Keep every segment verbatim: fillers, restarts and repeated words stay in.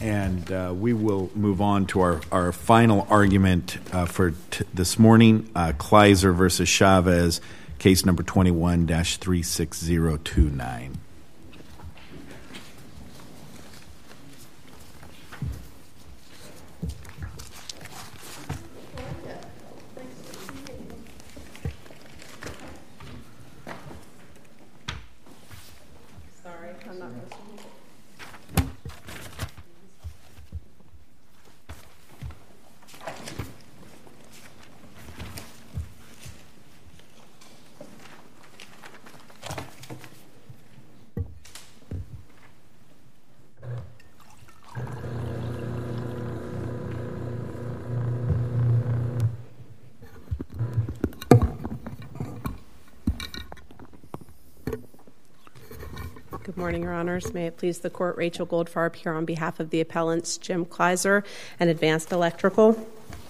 And uh, we will move on to our, our final argument uh, for t- this morning, uh, Kleiser versus Chavez, case number twenty-one dash three six zero two nine. Good morning, Your Honors. May it please the Court, Rachel Goldfarb here on behalf of the appellants Jim Kleiser and Advanced Electrical.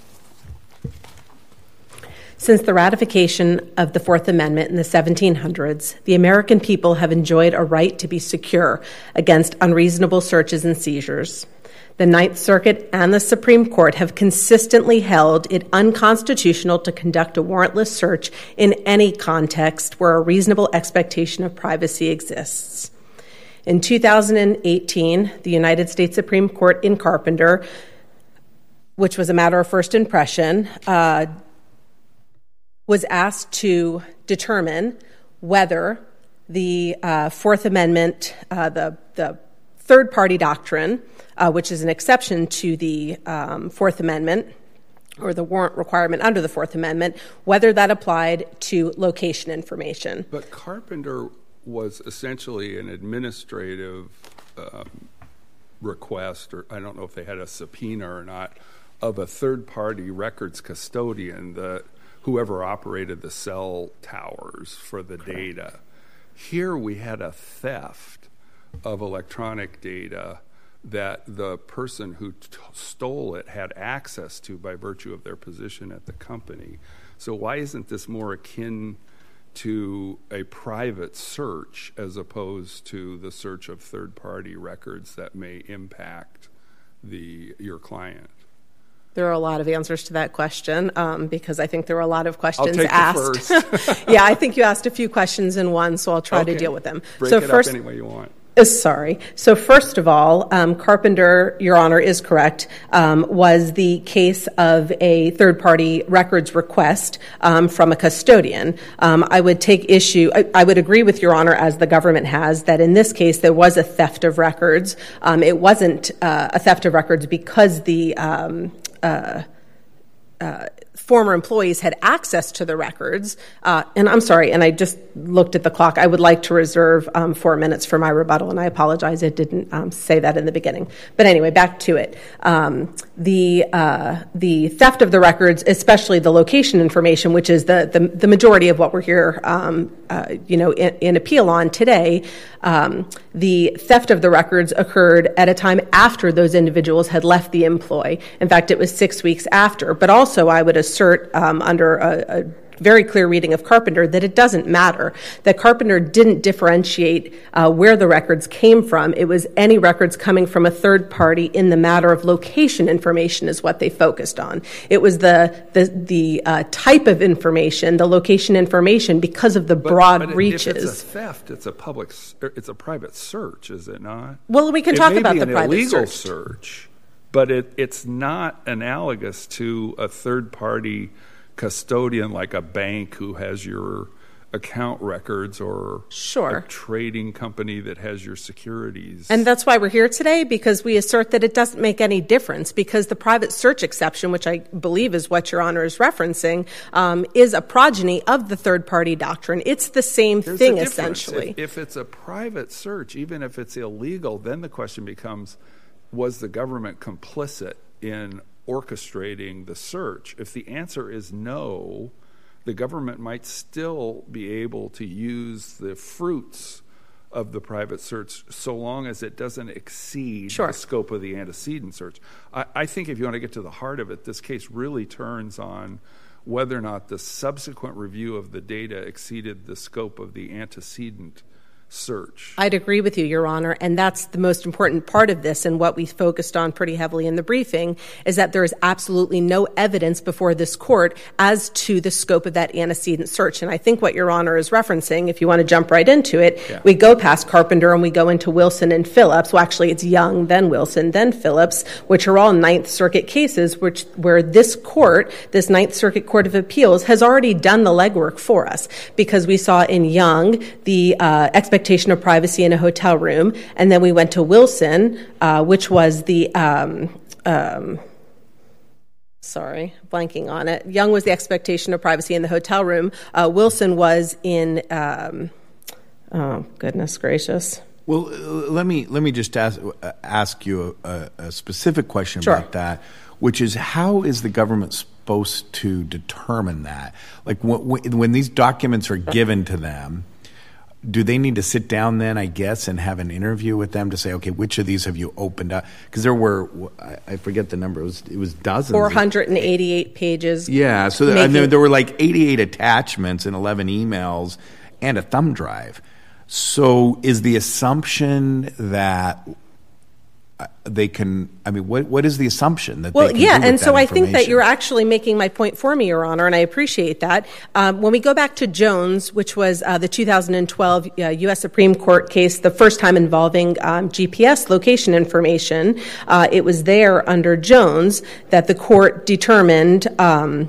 Since the ratification of the Fourth Amendment in the seventeen hundreds, the American people have enjoyed a right to be secure against unreasonable searches and seizures. The Ninth Circuit and the Supreme Court have consistently held it unconstitutional to conduct a warrantless search in any context where a reasonable expectation of privacy exists. In two thousand eighteen, the United States Supreme Court in Carpenter, which was a matter of first impression, uh, was asked to determine whether the uh, Fourth Amendment, uh, the, the third-party doctrine, uh, which is an exception to the um, Fourth Amendment, or the warrant requirement under the Fourth Amendment, whether that applied to location information. But Carpenter was essentially an administrative um, request, or I don't know if they had a subpoena or not, of a third-party records custodian, the whoever operated the cell towers for the Correct. Data. Here we had a theft of electronic data that the person who t- stole it had access to by virtue of their position at the company. So why isn't this more akin to a private search as opposed to the search of third-party records that may impact the your client? There are a lot of answers to that question um, because I think there were a lot of questions I'll take asked. The first. Yeah, I think you asked a few questions in one, so I'll try okay. to deal with them. Break so it first, up any way you want. Uh, sorry. So first of all, um, Carpenter, Your Honor, is correct, um, was the case of a third-party records request um, from a custodian. Um, I would take issue, I, I would agree with Your Honor, as the government has, that in this case there was a theft of records. Um, it wasn't uh, a theft of records because the um, uh, uh, former employees had access to the records. Uh, and I'm sorry, and I just looked at the clock. I would like to reserve um, four minutes for my rebuttal, and I apologize. I didn't um, say that in the beginning. But anyway, back to it. Um, the uh, the theft of the records, especially the location information, which is the the, the majority of what we're here, um, uh, you know, in, in appeal on today. Um, the theft of the records occurred at a time after those individuals had left the employ. In fact, it was six weeks after. But also, I would assert um, under a, a very clear reading of Carpenter that it doesn't matter, that Carpenter didn't differentiate uh, where the records came from. It was any records coming from a third party in the matter of location information is what they focused on. It was the the, the uh, type of information, the location information, because of the but, broad but reaches. If it's a theft, it's a public, it's a private search, is it not? Well, we can it talk may about be the an private illegal search. search, but it, it's not analogous to a third party custodian like a bank who has your account records, or sure. a trading company that has your securities. And that's why we're here today, because we assert that it doesn't make any difference, because the private search exception, which I believe is what Your Honor is referencing, um, is a progeny of the third-party doctrine. It's the same There's thing, a difference. essentially. If, if it's a private search, even if it's illegal, then the question becomes, was the government complicit in orchestrating the search? If the answer is no, the government might still be able to use the fruits of the private search so long as it doesn't exceed sure. the scope of the antecedent search. I, I think if you want to get to the heart of it, this case really turns on whether or not the subsequent review of the data exceeded the scope of the antecedent search. I'd agree with you, Your Honor, and that's the most important part of this, and what we focused on pretty heavily in the briefing is that there is absolutely no evidence before this court as to the scope of that antecedent search. And I think what Your Honor is referencing, if you want to jump right into it, yeah. we go past Carpenter and we go into Wilson and Phillips. Well, actually, it's Young, then Wilson, then Phillips, which are all Ninth Circuit cases which where this court, this Ninth Circuit Court of Appeals, has already done the legwork for us, because we saw in Young the uh, expectation of privacy in a hotel room, and then we went to Wilson, uh, which was the um, um, sorry, blanking on it. Young was the expectation of privacy in the hotel room. Uh, Wilson was in. Um, oh goodness gracious. Well, uh, let me let me just ask uh, ask you a, a specific question sure. about that, which is, how is the government supposed to determine that? Like when, when these documents are given to them, do they need to sit down then, I guess, and have an interview with them to say, okay, which of these have you opened up? Because there were, I forget the number, it was, it was dozens. four hundred eighty-eight of, pages. Yeah, so making, I mean, there were like eighty-eight attachments and eleven emails and a thumb drive. So is the assumption that they can, I mean, what what is the assumption that well, they can yeah, do with and so that I think that you're actually making my point for me, Your Honor, and I appreciate that. Um, when we go back to Jones, which was uh, the two thousand twelve uh, U S Supreme Court case, the first time involving um, G P S location information, uh, it was there under Jones that the court determined um,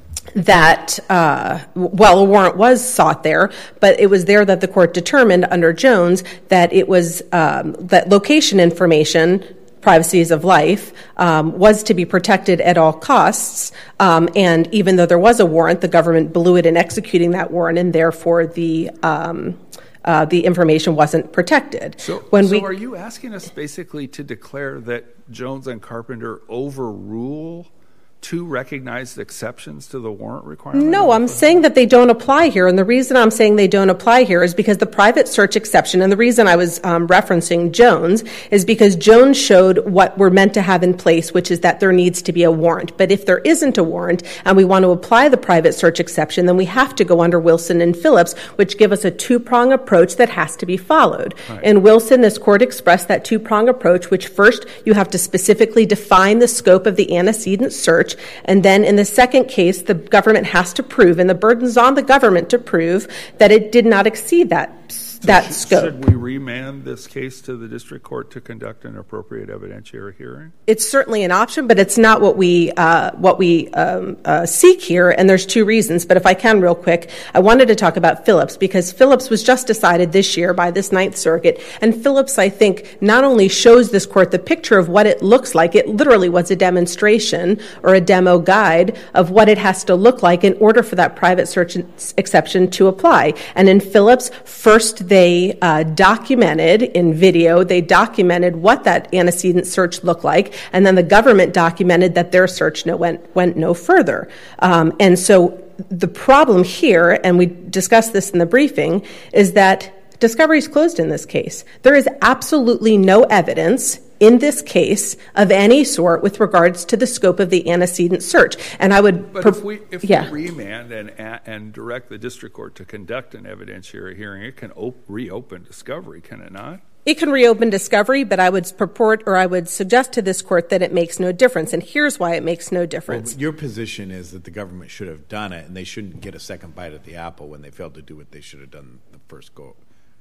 that, uh, well, a warrant was sought there, but it was there that the court determined under Jones that it was, um, that location information, privacies of life, um, was to be protected at all costs. Um, and even though there was a warrant, the government blew it in executing that warrant, and therefore the, um, uh, the information wasn't protected. So, when so we, are you asking us basically to declare that Jones and Carpenter overrule two recognized exceptions to the warrant requirement? No, I'm saying that they don't apply here. And the reason I'm saying they don't apply here is because the private search exception, and the reason I was um, referencing Jones is because Jones showed what we're meant to have in place, which is that there needs to be a warrant. But if there isn't a warrant and we want to apply the private search exception, then we have to go under Wilson and Phillips, which give us a two-prong approach that has to be followed. Right. In Wilson, this court expressed that two-prong approach, which first you have to specifically define the scope of the antecedent search. And then in the second case, the government has to prove, and the burden's on the government to prove, that it did not exceed that that should, scope. Should we remand this case to the district court to conduct an appropriate evidentiary hearing? It's certainly an option, but it's not what we uh, what we um, uh, seek here, and there's two reasons. But if I can real quick, I wanted to talk about Phillips, because Phillips was just decided this year by this Ninth Circuit, and Phillips, I think, not only shows this court the picture of what it looks like, it literally was a demonstration or a demo guide of what it has to look like in order for that private search exception to apply. And in Phillips, first they uh, documented in video, they documented what that antecedent search looked like, and then the government documented that their search no, went, went no further. Um, and so the problem here, and we discussed this in the briefing, is that discovery is closed in this case. There is absolutely no evidence in this case of any sort with regards to the scope of the antecedent search. And I would... But per- if we if yeah. we remand and and direct the district court to conduct an evidentiary hearing, it can op- reopen discovery, can it not? It can reopen discovery, but I would purport or I would suggest to this court that it makes no difference. And here's why it makes no difference. Well, your position is that the government should have done it, and they shouldn't get a second bite at the apple when they failed to do what they should have done the first go.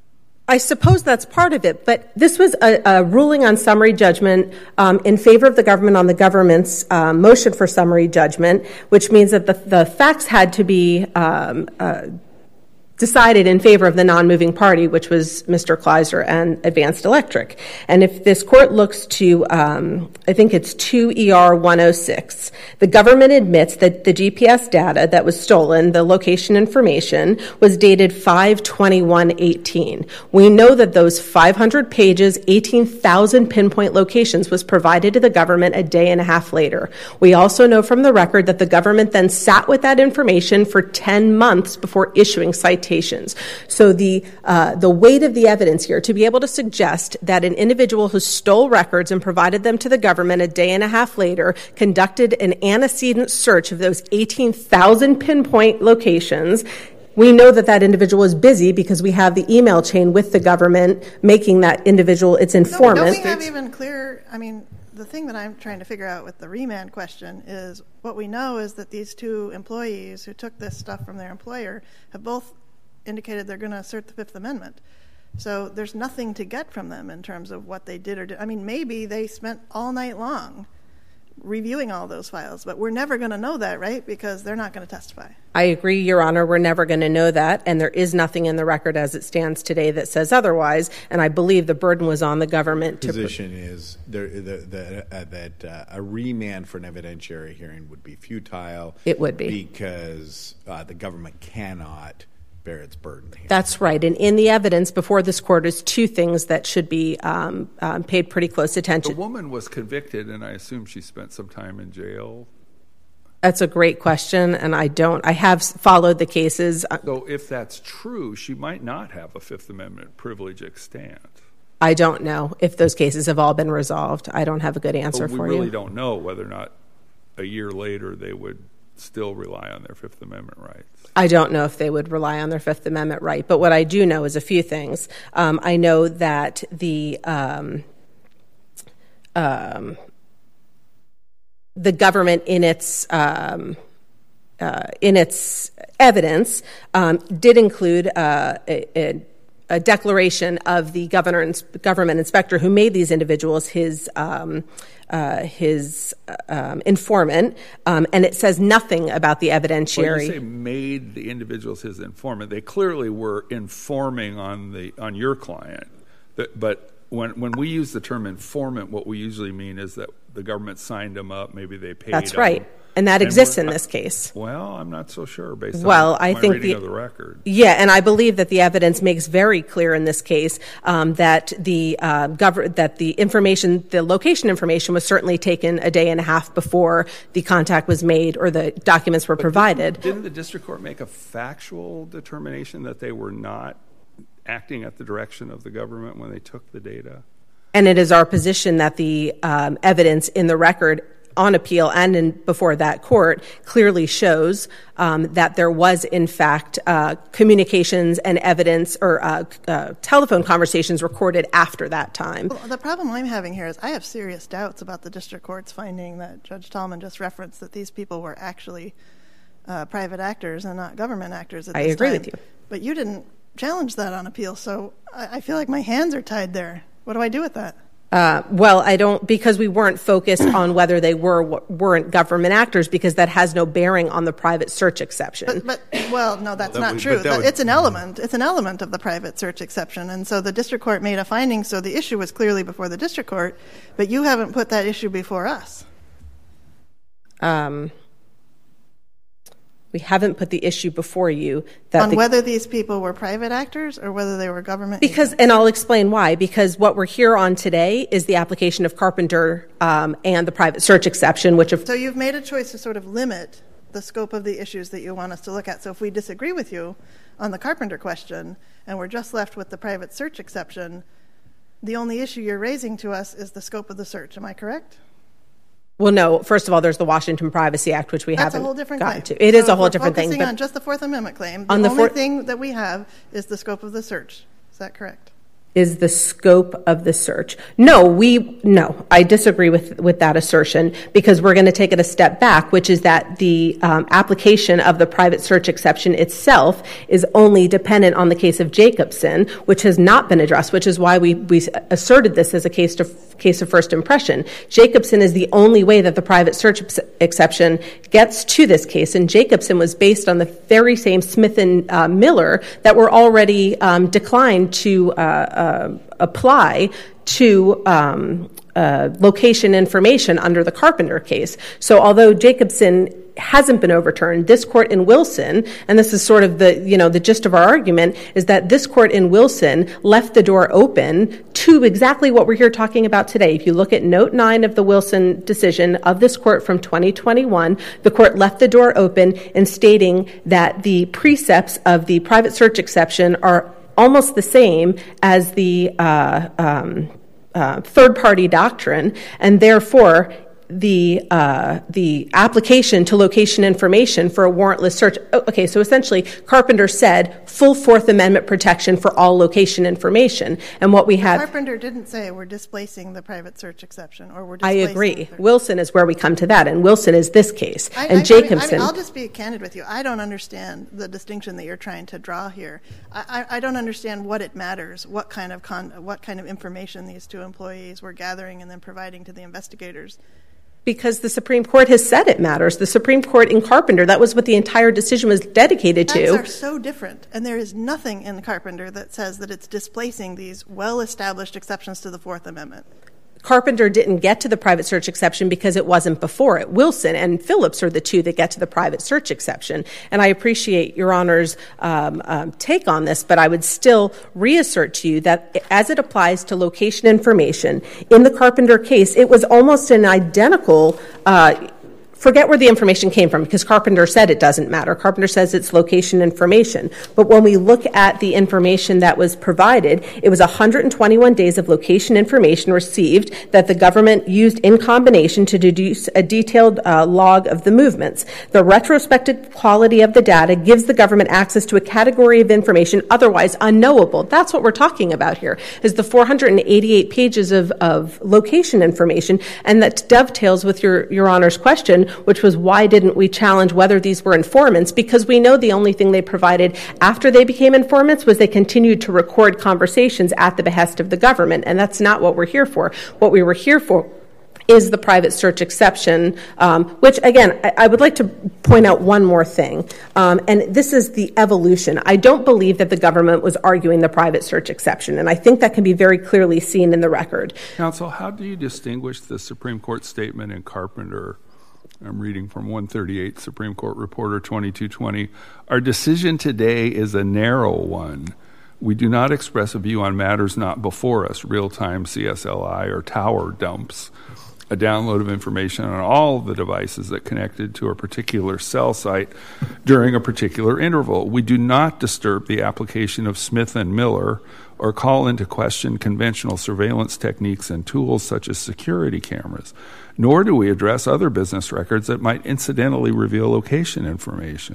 I suppose that's part of it, but this was a, a ruling on summary judgment um, in favor of the government on the government's uh, motion for summary judgment, which means that the, the facts had to be um, uh, decided in favor of the non-moving party, which was Mister Kleiser and Advanced Electric. And if this court looks to, um, I think it's two E R one oh six, the government admits that the G P S data that was stolen, the location information, was dated five twenty-one eighteen. We know that those five hundred pages, eighteen thousand pinpoint locations was provided to the government a day and a half later. We also know from the record that the government then sat with that information for ten months before issuing citations. So the uh, the weight of the evidence here to be able to suggest that an individual who stole records and provided them to the government a day and a half later conducted an antecedent search of those eighteen thousand pinpoint locations We know that that individual is busy because we have the email chain with the government making that individual its informant. No, don't we have even clear, I mean, the thing that I'm trying to figure out with the remand question is what we know is that these two employees who took this stuff from their employer have both indicated they're going to assert the Fifth Amendment. So there's nothing to get from them in terms of what they did or did. I mean, maybe they spent all night long reviewing all those files, but we're never going to know that, right? Because they're not going to testify. I agree, Your Honor. We're never going to know that, and there is nothing in the record as it stands today that says otherwise, and I believe the burden was on the government. The position to is there, the, the, uh, that uh, a remand for an evidentiary hearing would be futile. It would be. Because uh, the government cannot bear its burden here. That's right. And in the evidence before this court is two things that should be um, um, paid pretty close attention. The woman was convicted, and I assume she spent some time in jail. That's a great question, and I don't. I have followed the cases. So if that's true, she might not have a Fifth Amendment privilege extant. I don't know if those cases have all been resolved. I don't have a good answer but for you. We really you. don't know whether or not a year later they would still rely on their Fifth Amendment rights. I don't know if they would rely on their Fifth Amendment right, but what I do know is a few things. Um, I know that the um, um, the government, in its um, uh, in its evidence, um, did include uh, a, a, a declaration of the governor, government inspector who made these individuals his. Um, Uh, his um, informant, um, and it says nothing about the evidentiary. Well, you say made the individuals his informant. They clearly were informing on the on your client. But, but when when we use the term informant, what we usually mean is that the government signed them up. Maybe they paid. That's them. right. And that and exists in this case. Well, I'm not so sure based well, on I my think reading the, of the record. Yeah, and I believe that the evidence makes very clear in this case um, that the uh, gov- that the information, the location information, was certainly taken a day and a half before the contact was made or the documents were but provided. Didn't, didn't the district court make a factual determination that they were not acting at the direction of the government when they took the data? And it is our position that the um, evidence in the record on appeal and in, before that court clearly shows um, that there was, in fact, uh, communications and evidence or uh, uh, telephone conversations recorded after that time. Well, the problem I'm having here is I have serious doubts about the district court's finding that Judge Tallman just referenced that these people were actually uh, private actors and not government actors at I this agree time. with you. But you didn't challenge that on appeal, so I, I feel like my hands are tied there. What do I do with that? Uh, well, I don't, because we weren't focused on whether they were or weren't government actors, because that has no bearing on the private search exception. But, but well, no, that's Well, that not would- true. but that That- would- it's an element. It's an element of the private search exception, and so the district court made a finding. So the issue was clearly before the district court, but you haven't put that issue before us. Um, we haven't put the issue before you that On the, whether these people were private actors or whether they were government because, agents. and I'll explain why. Because what we're here on today is the application of Carpenter um, and the private search exception, which of So you've made a choice to sort of limit the scope of the issues that you want us to look at. So if we disagree with you on the Carpenter question and we're just left with the private search exception, the only issue you're raising to us is the scope of the search. Am I correct? well, no. First of all, there's the Washington Privacy Act, which we That's haven't a whole different gotten claim. to. It so is a whole we're different thing. focusing But on just the Fourth Amendment claim. The On the only four- thing that we have is the scope of the search. Is that correct? is the scope of the search. No, we no, I disagree with with that assertion, because we're going to take it a step back, which is that the um, application of the private search exception itself is only dependent on the case of Jacobson, which has not been addressed, which is why we we asserted this as a case to case of first impression. Jacobson is the only way that the private search ex- exception gets to this case, and Jacobson was based on the very same Smith and uh, Miller that were already um, declined to uh, uh, apply to um, uh, location information under the Carpenter case. So although Jacobson hasn't been overturned, this court in Wilson, and this is sort of the, you know, the gist of our argument, is that this court in Wilson left the door open to exactly what we're here talking about today. If you look at note nine of the Wilson decision of this court from twenty twenty-one, the court left the door open in stating that the precepts of the private search exception are almost the same as the uh, um, uh, third-party doctrine, and therefore the uh, the application to location information for a warrantless search. Okay, so essentially, Carpenter said full Fourth Amendment protection for all location information, and what we have. Carpenter didn't say we're displacing the private search exception, or we're. I displacing agree. The Wilson is where we come to that, and Wilson is this case, I, and I, Jacobson. I mean, I'll just be candid with you. I don't understand the distinction that you're trying to draw here. I, I, I don't understand what it matters, what kind of con, what kind of information these two employees were gathering and then providing to the investigators. Because the Supreme Court has said it matters. The Supreme Court in Carpenter, that was what the entire decision was dedicated to. Facts are so different, and there is nothing in Carpenter that says that it's displacing these well-established exceptions to the Fourth Amendment. Carpenter didn't get to the private search exception because it wasn't before it. Wilson and Phillips are the two that get to the private search exception. And I appreciate Your Honor's um, um, take on this, but I would still reassert to you that as it applies to location information, in the Carpenter case, it was almost an identical uh forget where the information came from, because Carpenter said it doesn't matter. Carpenter says it's location information. But when we look at the information that was provided, it was one hundred twenty-one days of location information received that the government used in combination to deduce a detailed uh, log of the movements. The retrospective quality of the data gives the government access to a category of information otherwise unknowable. That's what we're talking about here, is the four hundred eighty-eight pages of, of location information, and that dovetails with your, your Honor's question, which was why didn't we challenge whether these were informants? Because we know the only thing they provided after they became informants was they continued to record conversations at the behest of the government, and that's not what we're here for. What we were here for is the private search exception, um, which, again, I, I would like to point out one more thing, um, and this is the evolution. I don't believe that the government was arguing the private search exception, and I think that can be very clearly seen in the record. Counsel, how do you distinguish the Supreme Court statement in Carpenter? I'm reading from one thirty-eight, Supreme Court Reporter twenty-two twenty. Our decision today is a narrow one. We do not express a view on matters not before us, real-time C S L I or tower dumps, a download of information on all the devices that connected to a particular cell site during a particular interval. We do not disturb the application of Smith and Miller or call into question conventional surveillance techniques and tools such as security cameras, nor do we address other business records that might incidentally reveal location information.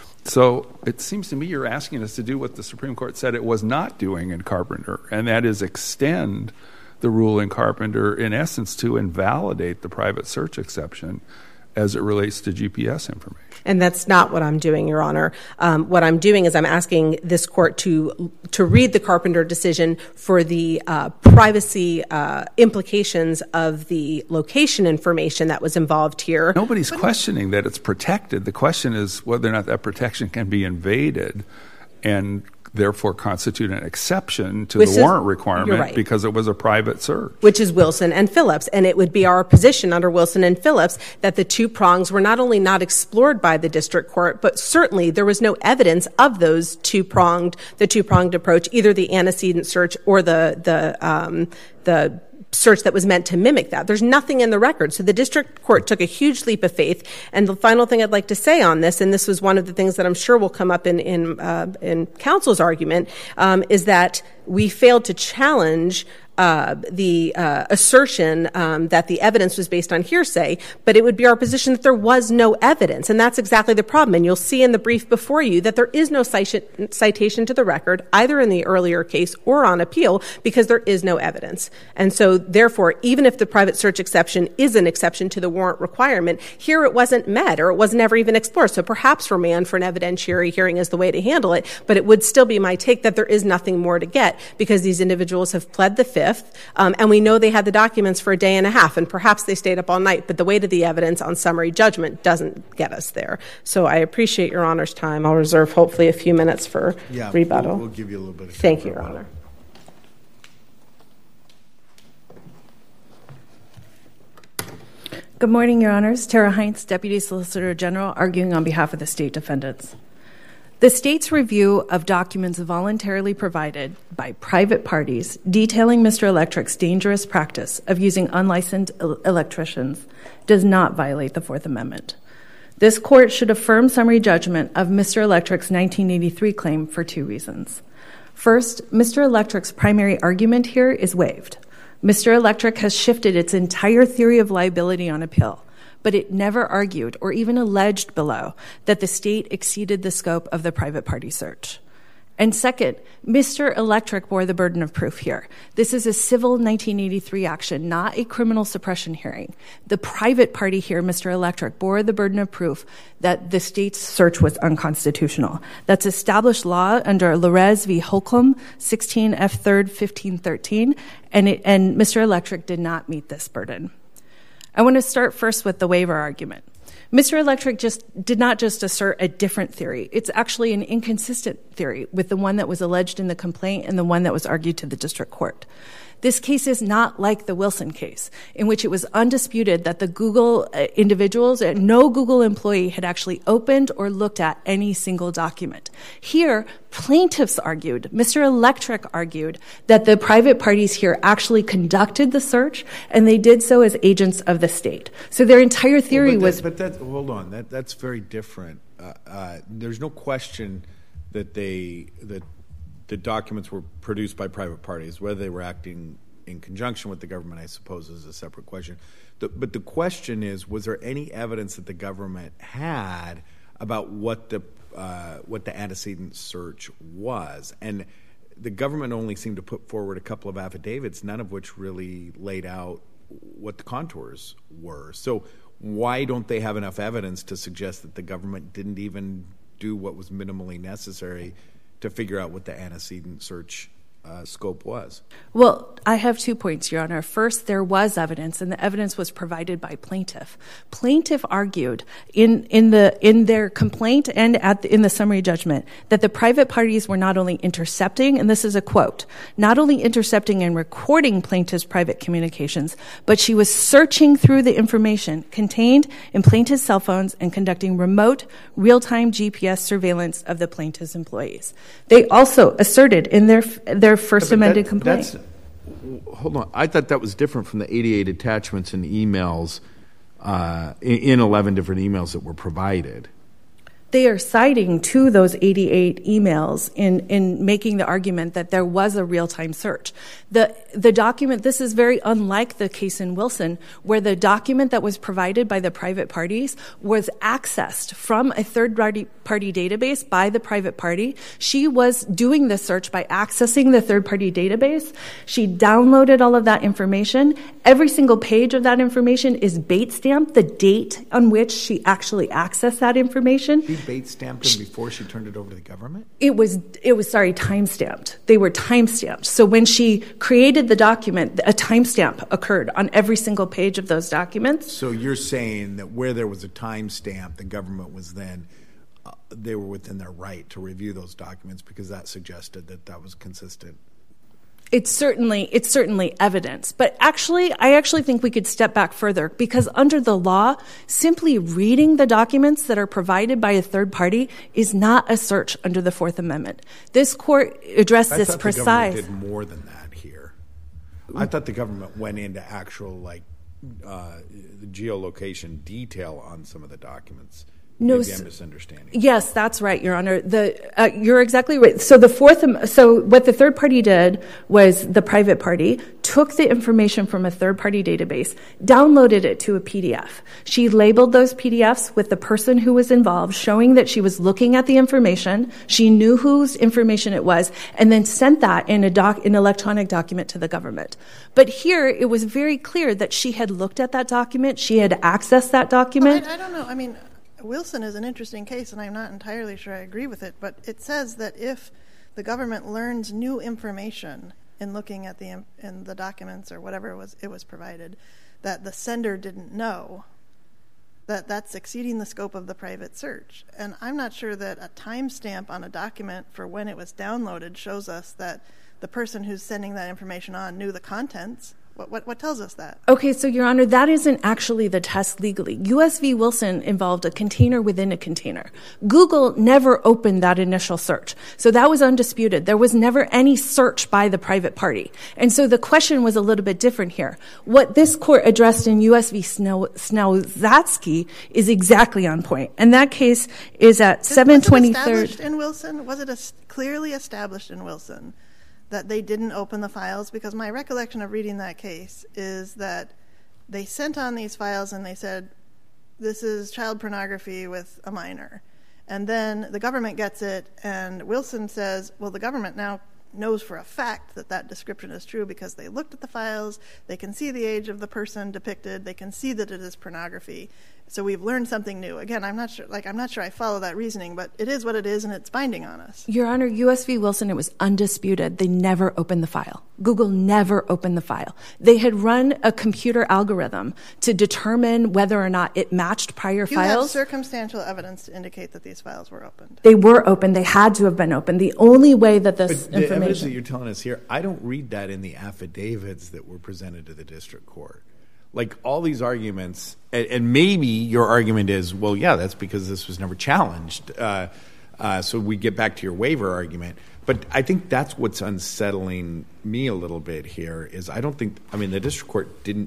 So it seems to me you're asking us to do what the Supreme Court said it was not doing in Carpenter, and that is extend the rule in Carpenter, in essence, to invalidate the private search exception as it relates to G P S information. And that's not what I'm doing, Your Honor. Um, what I'm doing is I'm asking this court to to read the Carpenter decision for the uh, privacy uh, implications of the location information that was involved here. Nobody's questioning that it's protected. The question is whether or not that protection can be invaded and therefore constitute an exception to Which the is, warrant requirement right. because it was a private search. Which is Wilson and Phillips. And it would be our position under Wilson and Phillips that the two prongs were not only not explored by the district court, but certainly there was no evidence of those two-pronged, the two-pronged approach, either the antecedent search or the, the, um, the search that was meant to mimic that. There's nothing in the record. So the district court took a huge leap of faith. And the final thing I'd like to say on this, and this was one of the things that I'm sure will come up in in, uh, in counsel's argument, um, is that we failed to challenge uh, the uh, assertion um, that the evidence was based on hearsay, but it would be our position that there was no evidence. And that's exactly the problem. And you'll see in the brief before you that there is no citation to the record, either in the earlier case or on appeal, because there is no evidence. And so, therefore, even if the private search exception is an exception to the warrant requirement, here it wasn't met or it was never even explored. So perhaps remand for an evidentiary hearing is the way to handle it, but it would still be my take that there is nothing more to get because these individuals have pled the fifth. Um, and we know they had the documents for a day and a half, and perhaps they stayed up all night, but the weight of the evidence on summary judgment doesn't get us there. So I appreciate Your Honor's time. I'll reserve hopefully a few minutes for yeah, rebuttal. We'll, we'll give you a little bit of time. Thank you, Your Honor. Good morning, Your Honors. Tara Heinz, Deputy Solicitor General, arguing on behalf of the state defendants. The state's review of documents voluntarily provided by private parties detailing Mister Electric's dangerous practice of using unlicensed el- electricians does not violate the Fourth Amendment. This court should affirm summary judgment of Mister Electric's nineteen eighty-three claim for two reasons. First, Mister Electric's primary argument here is waived. Mister Electric has shifted its entire theory of liability on appeal, but it never argued or even alleged below that the state exceeded the scope of the private party search. And second, Mister Electric bore the burden of proof here. This is a civil nineteen eighty-three action, not a criminal suppression hearing. The private party here, Mister Electric, bore the burden of proof that the state's search was unconstitutional. That's established law under Larez v. Holcomb, sixteen F third fifteen thirteen, and, it, and Mister Electric did not meet this burden. I want to start first with the waiver argument. Mister Electric just did not just assert a different theory. It's actually an inconsistent theory with the one that was alleged in the complaint and the one that was argued to the district court. This case is not like the Wilson case, in which it was undisputed that the Google uh, individuals, uh, no Google employee had actually opened or looked at any single document. Here, plaintiffs argued, Mister Electric argued, that the private parties here actually conducted the search, and they did so as agents of the state. So their entire theory well, but was... That, but that, hold on, that, that's very different. Uh, uh, there's no question that they... that the documents were produced by private parties. Whether they were acting in conjunction with the government, I suppose, is a separate question. The, but the question is, was there any evidence that the government had about what the uh, what the antecedent search was? And the government only seemed to put forward a couple of affidavits, none of which really laid out what the contours were. So why don't they have enough evidence to suggest that the government didn't even do what was minimally necessary to figure out what the antecedent search uh, scope was? Well, I have two points, Your Honor. First, there was evidence, and the evidence was provided by plaintiff. Plaintiff argued in in the in their complaint and at the, in the summary judgment that the private parties were not only intercepting, and this is a quote, not only intercepting and recording plaintiff's private communications, but she was searching through the information contained in plaintiff's cell phones and conducting remote, real-time G P S surveillance of the plaintiff's employees. They also asserted in their their first Yeah, amended that, complaint. That's, hold on. I thought that was different from the eighty-eight attachments and emails, uh, in, in eleven different emails that were provided. They are citing to those eighty-eight emails in, in making the argument that there was a real-time search. The the document, this is very unlike the case in Wilson, where the document that was provided by the private parties was accessed from a third-party party database by the private party. She was doing the search by accessing the third-party database. She downloaded all of that information. Every single page of that information is bait-stamped, the date on which she actually accessed that information. She bait stamped them before she turned it over to the government? It was, it was sorry, time-stamped. They were time-stamped. So when she created the document, a timestamp occurred on every single page of those documents. So you're saying that where there was a timestamp, the government was then, uh, they were within their right to review those documents because that suggested that that was consistent. It's certainly it's certainly evidence. But actually, I actually think we could step back further because under the law, simply reading the documents that are provided by a third party is not a search under the Fourth Amendment. This court addressed I this thought precise. The government did more than that here. I thought the government went into actual, like, uh, geolocation detail on some of the documents. No, Maybe I'm misunderstanding. Yes, that's right, Your Honor. The uh, you're exactly right. So the fourth, so what the third party did was the private party took the information from a third party database, downloaded it to a P D F. She labeled those P D Fs with the person who was involved, showing that she was looking at the information. She knew whose information it was, and then sent that in a doc, an electronic document to the government. But here, it was very clear that she had looked at that document. She had accessed that document. Well, I, I don't know. I mean. Wilson is an interesting case, and I'm not entirely sure I agree with it, but it says that if the government learns new information in looking at the in the documents or whatever it was it was provided that the sender didn't know, that that's exceeding the scope of the private search. And I'm not sure that a timestamp on a document for when it was downloaded shows us that the person who's sending that information on knew the contents. What, what what tells us that? Okay, so, Your Honor, that isn't actually the test legally. U S v. Wilson involved a container within a container. Google never opened that initial search. So that was undisputed. There was never any search by the private party. And so the question was a little bit different here. What this court addressed in U S v. Snowzatsky is exactly on point. And that case is at seven twenty-third. Was it established in Wilson? Was it a, clearly established in Wilson that they didn't open the files? Because my recollection of reading that case is that they sent on these files and they said, this is child pornography with a minor. And then the government gets it, and Wilson says, well, the government now knows for a fact that that description is true because they looked at the files, they can see the age of the person depicted, they can see that it is pornography. So we've learned something new. Again, I'm not sure like I'm not sure I follow that reasoning, but it is what it is and it's binding on us. Your Honor, U S v. Wilson, it was undisputed. They never opened the file. Google never opened the file. They had run a computer algorithm to determine whether or not it matched prior you files. You have circumstantial evidence to indicate that these files were opened. They were opened. They had to have been opened. The only way that this but the information... evidence that you're telling us here, I don't read that in the affidavits that were presented to the district court. Like all these arguments, and, and maybe your argument is, well, yeah, that's because this was never challenged. Uh, uh, so we get back to your waiver argument. But I think that's what's unsettling me a little bit here is I don't think, I mean, the district court didn't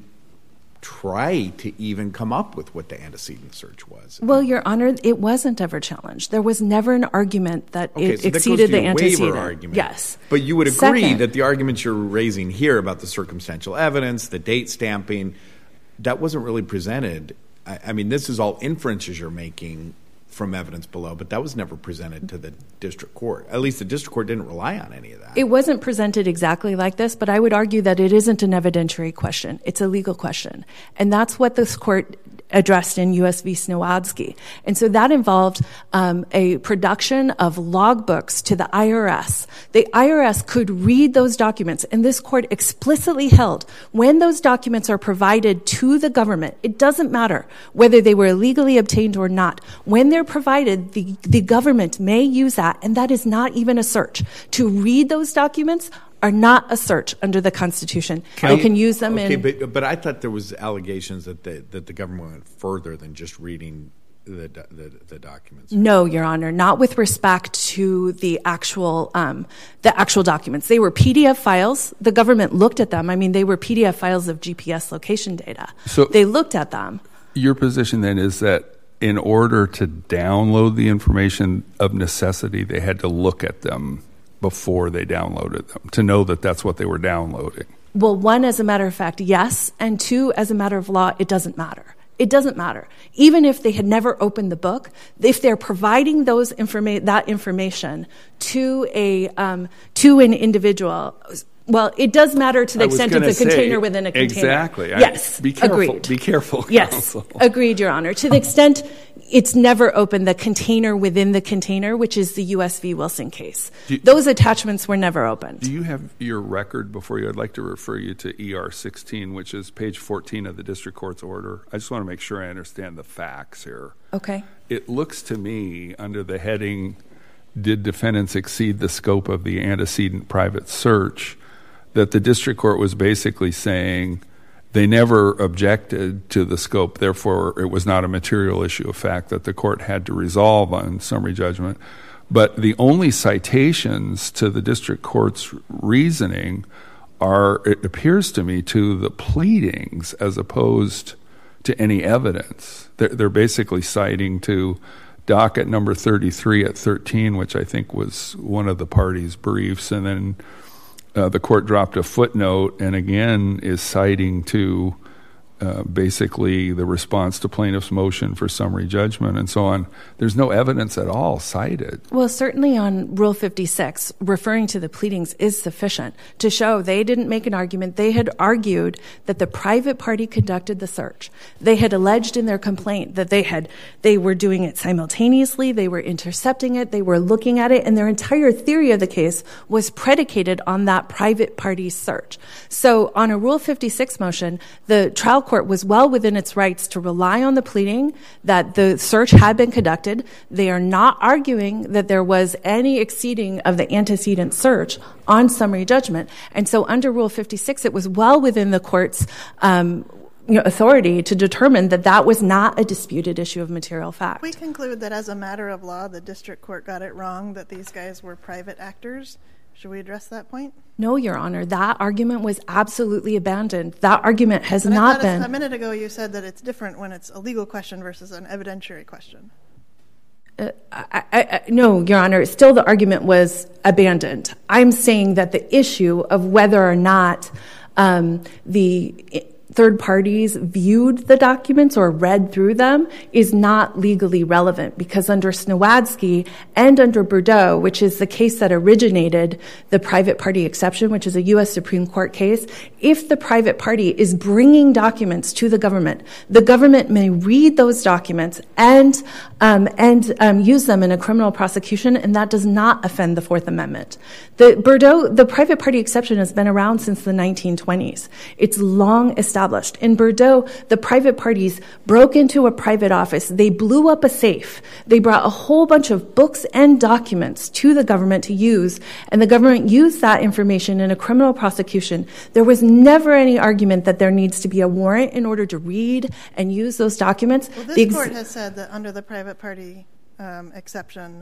try to even come up with what the antecedent search was. Well, Your Honor, it wasn't ever challenged. There was never an argument that okay, it so exceeded that the antecedent. Waiver argument. Yes. But you would agree Second, that the arguments you're raising here about the circumstantial evidence, the date stamping, that wasn't really presented. I, I mean, this is all inferences you're making from evidence below, but that was never presented to the district court. At least the district court didn't rely on any of that. It wasn't presented exactly like this, but I would argue that it isn't an evidentiary question. It's a legal question. And that's what this court addressed in U S v. Snowadsky. And so that involved um, a production of logbooks to the I R S. The I R S could read those documents, and this court explicitly held when those documents are provided to the government, it doesn't matter whether they were illegally obtained or not. When they're provided, the, the government may use that, and that is not even a search. To read those documents are not a search under the Constitution. Can they I, can use them okay, in... But, but I thought there was allegations that the, that the government went further than just reading the, the, the documents. No, Your Honor, not with respect to the actual um, the actual documents. They were P D F files. The government looked at them. I mean, they were P D F files of G P S location data. So they looked at them. Your position then is that in order to download the information of necessity, they had to look at them before they downloaded them to know that that's what they were downloading. Well, one, as a matter of fact, yes. And two, as a matter of law, it doesn't matter. It doesn't matter. Even if they had never opened the book, if they're providing those informa- that information to a um, to an individual, well, it does matter to the extent of the say, container within a container. Exactly. Yes. I, be careful. Agreed. Be careful. Yes. Counsel. Agreed, Your Honor. To the extent it's never opened, the container within the container, which is the U S v. Wilson case. You, Those attachments were never opened. Do you have your record before you? I'd like to refer you to E R sixteen, which is page fourteen of the district court's order. I just want to make sure I understand the facts here. Okay. It looks to me under the heading, did defendants exceed the scope of the antecedent private search, that the district court was basically saying they never objected to the scope, therefore it was not a material issue of fact that the court had to resolve on summary judgment. But the only citations to the district court's reasoning are, it appears to me, to the pleadings as opposed to any evidence. They're, they're basically citing to docket number thirty-three at thirteen, which I think was one of the parties' briefs, and then Uh, the court dropped a footnote and again is citing to uh, basically the response to plaintiff's motion for summary judgment and so on. There's no evidence at all cited. Well, certainly on Rule fifty-six, referring to the pleadings is sufficient to show they didn't make an argument. They had argued that the private party conducted the search. They had alleged in their complaint that they had they were doing it simultaneously, they were intercepting it, they were looking at it, and their entire theory of the case was predicated on that private party search. So on a Rule fifty-six motion, the trial court was well within its rights to rely on the pleading that the search had been conducted. They are not arguing that there was any exceeding of the antecedent search on summary judgment. And so under Rule fifty-six, it was well within the court's um, you know, authority to determine that that was not a disputed issue of material fact. We conclude that as a matter of law, the district court got it wrong, that these guys were private actors. Should we address that point? No, Your Honor. That argument was absolutely abandoned. That argument has but not I been. A minute ago you said that it's different when it's a legal question versus an evidentiary question. Uh, I, I, no, Your Honor. Still, the argument was abandoned. I'm saying that the issue of whether or not um, the third parties viewed the documents or read through them is not legally relevant, because under Snowadsky and under Bordeaux, which is the case that originated the private party exception, which is a U S Supreme Court case, if the private party is bringing documents to the government, the government may read those documents and um, and um, use them in a criminal prosecution, and that does not offend the Fourth Amendment. The Bordeaux, the private party exception has been around since the nineteen twenties. It's long established. In Bordeaux, the private parties broke into a private office. They blew up a safe. They brought a whole bunch of books and documents to the government to use, and the government used that information in a criminal prosecution. There was never any argument that there needs to be a warrant in order to read and use those documents. Well, this ex- court has said that under the private party um, exception,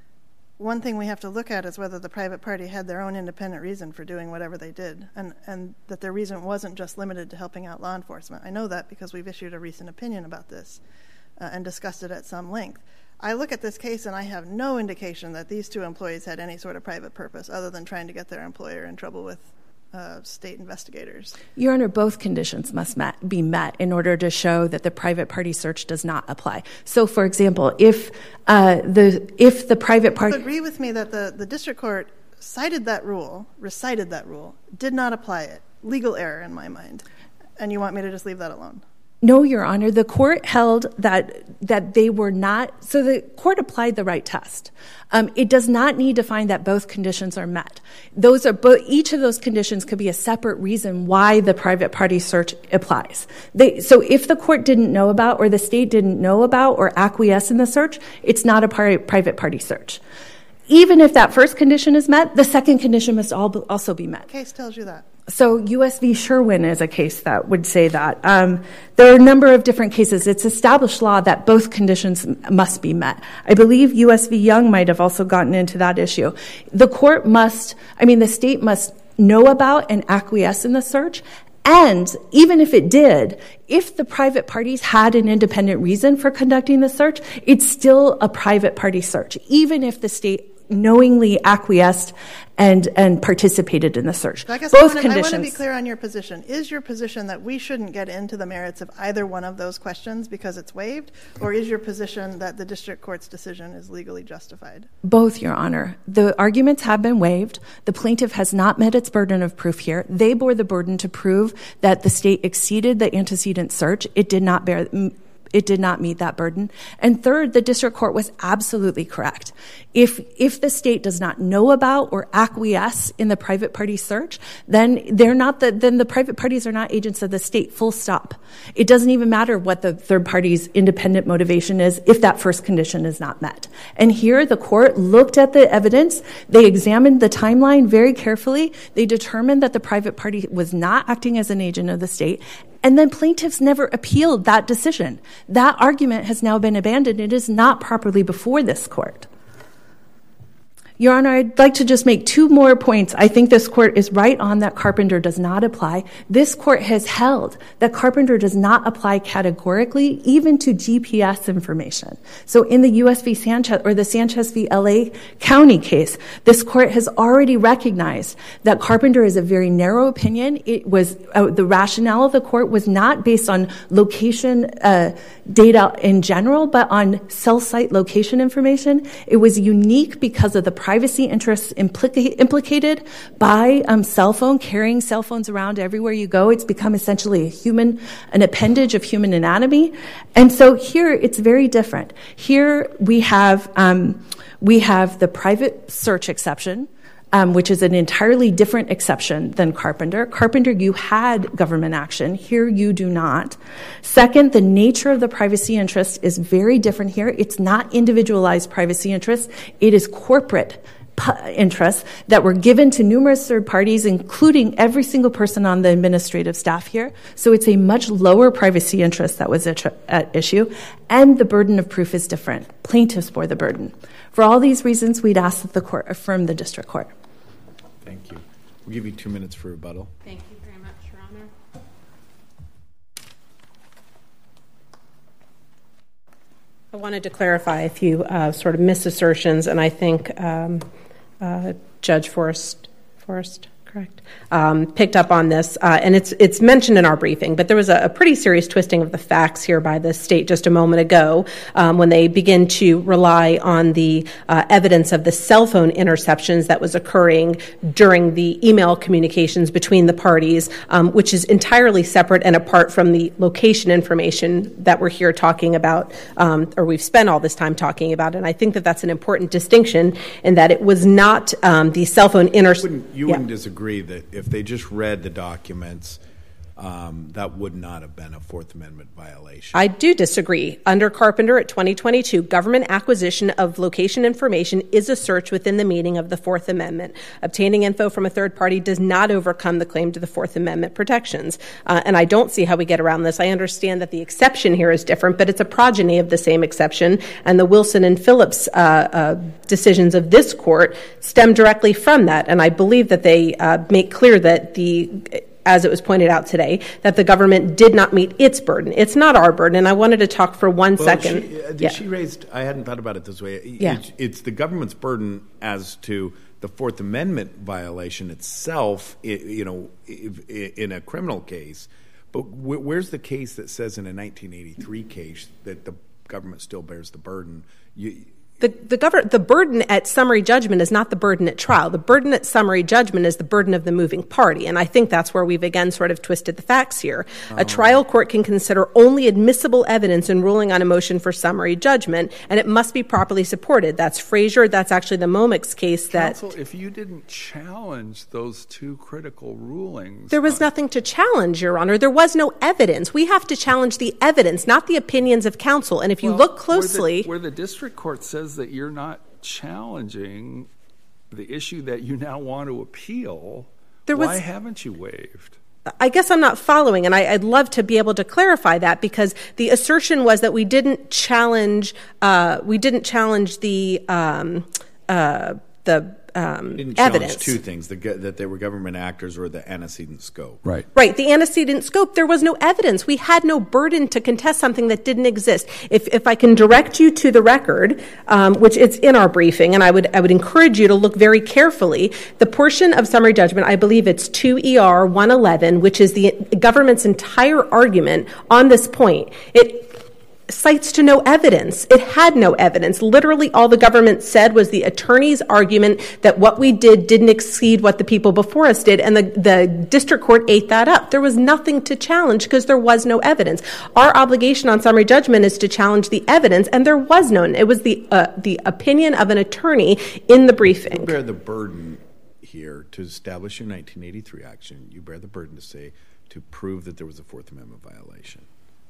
one thing we have to look at is whether the private party had their own independent reason for doing whatever they did, and, and that their reason wasn't just limited to helping out law enforcement. I know that because we've issued a recent opinion about this uh, and discussed it at some length. I look at this case and I have no indication that these two employees had any sort of private purpose other than trying to get their employer in trouble with Uh, state investigators. Your Honor, both conditions must met, be met in order to show that the private party search does not apply. So, for example, if uh, the if the private party... You agree with me that the, the district court cited that rule, recited that rule, did not apply it. Legal error in my mind. And you want me to just leave that alone? No, Your Honor. The court held that that they were not... So the court applied the right test. Um, it does not need to find that both conditions are met. Those are bo- each of those conditions could be a separate reason why the private party search applies. They, so if the court didn't know about, or the state didn't know about, or acquiesce in the search, it's not a par- private party search. Even if that first condition is met, the second condition must all also be met. What case tells you that? So U S v. Sherwin is a case that would say that. Um, there are a number of different cases. It's established law that both conditions must be met. I believe U S v. Young might have also gotten into that issue. The court must, I mean, the state must know about and acquiesce in the search. And even if it did, if the private parties had an independent reason for conducting the search, it's still a private party search, even if the state knowingly acquiesced and and participated in the search. So I guess Both I conditions. I want to be clear on your position. Is your position that we shouldn't get into the merits of either one of those questions because it's waived, or is your position that the district court's decision is legally justified? Both, Your Honor. The arguments have been waived. The plaintiff has not met its burden of proof here. They bore the burden to prove that the state exceeded the antecedent search. It did not bear... It did not meet that burden. And third, the district court was absolutely correct. If if the state does not know about or acquiesce in the private party search, then they're not the then the private parties are not agents of the state, full stop. It doesn't even matter what the third party's independent motivation is if that first condition is not met. And here the court looked at the evidence, they examined the timeline very carefully, they determined that the private party was not acting as an agent of the state, and then plaintiffs never appealed that decision. That argument has now been abandoned. It is not properly before this court. Your Honor, I'd like to just make two more points. I think this court is right on that Carpenter does not apply. This court has held that Carpenter does not apply categorically even to G P S information. So in the U S v. Sanchez or the Sanchez v. L A County case, this court has already recognized that Carpenter is a very narrow opinion. It was uh, the rationale of the court was not based on location uh, data in general, but on cell site location information. It was unique because of the privacy interests implica- implicated by um, cell phone, carrying cell phones around everywhere you go. It's become essentially a human, an appendage of human anatomy. And so here it's very different. Here we have, um, we have the private search exception, Um, which is an entirely different exception than Carpenter. Carpenter, you had government action. Here, you do not. Second, the nature of the privacy interest is very different here. It's not individualized privacy interest. It is corporate interests that were given to numerous third parties, including every single person on the administrative staff here. So it's a much lower privacy interest that was at issue, and the burden of proof is different. Plaintiffs bore the burden. For all these reasons, we'd ask that the court affirm the district court. Thank you. We'll give you two minutes for rebuttal. Thank you very much, Your Honor. I wanted to clarify a few uh, sort of misassertions, and I think um, uh, Judge Forrest, Forrest, correct, um, picked up on this, uh, and it's it's mentioned in our briefing, but there was a, a pretty serious twisting of the facts here by the state just a moment ago um, when they begin to rely on the uh, evidence of the cell phone interceptions that was occurring during the email communications between the parties, um, which is entirely separate and apart from the location information that we're here talking about, um, or we've spent all this time talking about, and I think that that's an important distinction in that it was not um, the cell phone interception. You wouldn't yeah. disagree that if they just read the documents, um, that would not have been a Fourth Amendment violation? I do disagree. Under Carpenter at twenty twenty-two, government acquisition of location information is a search within the meaning of the Fourth Amendment. Obtaining info from a third party does not overcome the claim to the Fourth Amendment protections. Uh, and I don't see how we get around this. I understand that the exception here is different, but it's a progeny of the same exception. And the Wilson and Phillips uh, uh, decisions of this court stem directly from that. And I believe that they uh, make clear that the as it was pointed out today, that the government did not meet its burden. It's not our burden, and I wanted to talk for one well, second. She, uh, yeah. she raised, I hadn't thought about it this way. Yeah. It's, it's the government's burden as to the Fourth Amendment violation itself, you know, in a criminal case. But where's the case that says in a nineteen eighty-three case that the government still bears the burden? You, The, the, govern- the burden at summary judgment is not the burden at trial. The burden at summary judgment is the burden of the moving party, and I think that's where we've again sort of twisted the facts here. Oh. A trial court can consider only admissible evidence in ruling on a motion for summary judgment, and it must be properly supported. That's Frazier. That's actually the Momix case. That Counsel, if you didn't challenge those two critical rulings, there was nothing to challenge, Your Honor. There was no evidence. We have to challenge the evidence, not the opinions of counsel. And if you well, look closely, where the, where the district court says that you're not challenging the issue that you now want to appeal, there was, why haven't you waived? I guess I'm not following, and I, I'd love to be able to clarify that, because the assertion was that we didn't challenge, uh, we didn't challenge the um, uh, the. Um, didn't evidence. Two things, the, that they were government actors or the antecedent scope. Right. Right. The antecedent scope, there was no evidence. We had no burden to contest something that didn't exist. If if I can direct you to the record, um, which it's in our briefing, and I would I would encourage you to look very carefully, the portion of summary judgment, I believe it's two E R one eleven, which is the government's entire argument on this point. It cites to no evidence. It had no evidence. Literally all the government said was the attorney's argument that what we did didn't exceed what the people before us did, and the, the district court ate that up. There was nothing to challenge because there was no evidence. Our obligation on summary judgment is to challenge the evidence, and there was none. It was the uh, the opinion of an attorney in the briefing. You bear the burden here to establish your nineteen eighty-three action. You bear the burden to say, to prove that there was a Fourth Amendment violation.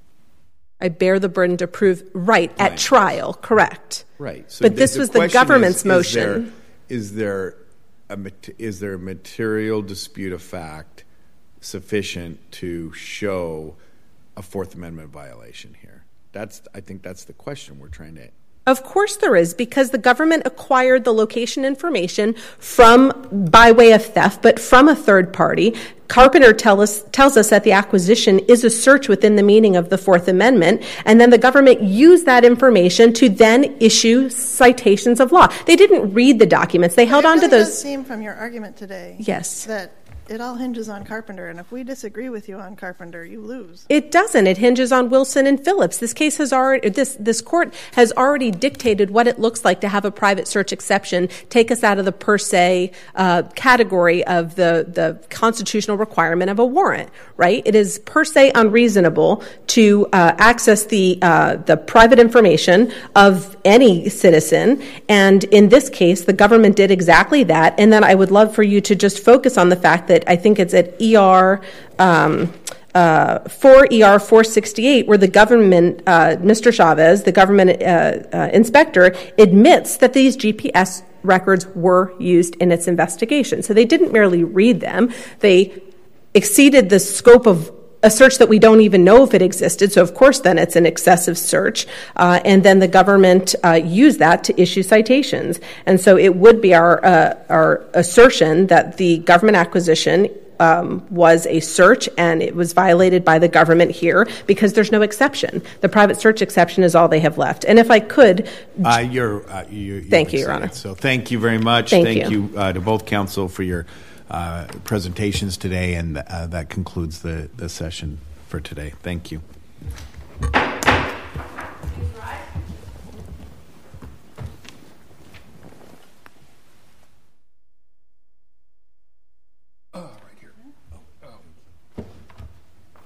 I bear the burden to prove right, right. at trial, correct. Right. So but the, this the was the government's is, motion. Is there, is, there a, is there a material dispute of fact sufficient to show a Fourth Amendment violation here? That's, I think that's the question we're trying to. Of course there is, because the government acquired the location information from, by way of theft, but from a third party. Carpenter tell us, tells us that the acquisition is a search within the meaning of the Fourth Amendment, and then the government used that information to then issue citations of law. They didn't read the documents. They held it on really to those. It does seem from your argument today yes. that it all hinges on Carpenter, and if we disagree with you on Carpenter, you lose. It doesn't. It hinges on Wilson and Phillips. This case has already, this this court has already dictated what it looks like to have a private search exception, take us out of the per se uh, category of the, the constitutional requirement of a warrant, right? It is per se unreasonable to uh, access the uh, the private information of any citizen, and in this case, the government did exactly that. And then I would love for you to just focus on the fact that I think it's at E R um, uh, four E R four sixty-eight, where the government, uh, Mister Chavez, the government uh, uh, inspector, admits that these G P S records were used in its investigation. So they didn't merely read them; they exceeded the scope of a search that we don't even know if it existed. So, of course, then it's an excessive search. Uh, and then the government uh, used that to issue citations. And so it would be our uh, our assertion that the government acquisition um, was a search, and it was violated by the government here because there's no exception. The private search exception is all they have left. And if I could... Uh, you're, uh, you, you thank you, Your Honor. So thank you very much. Thank, thank you, you uh, to both counsel for your uh, presentations today, and uh, that concludes the, the session for today. Thank you.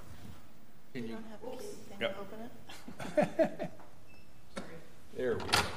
There we go.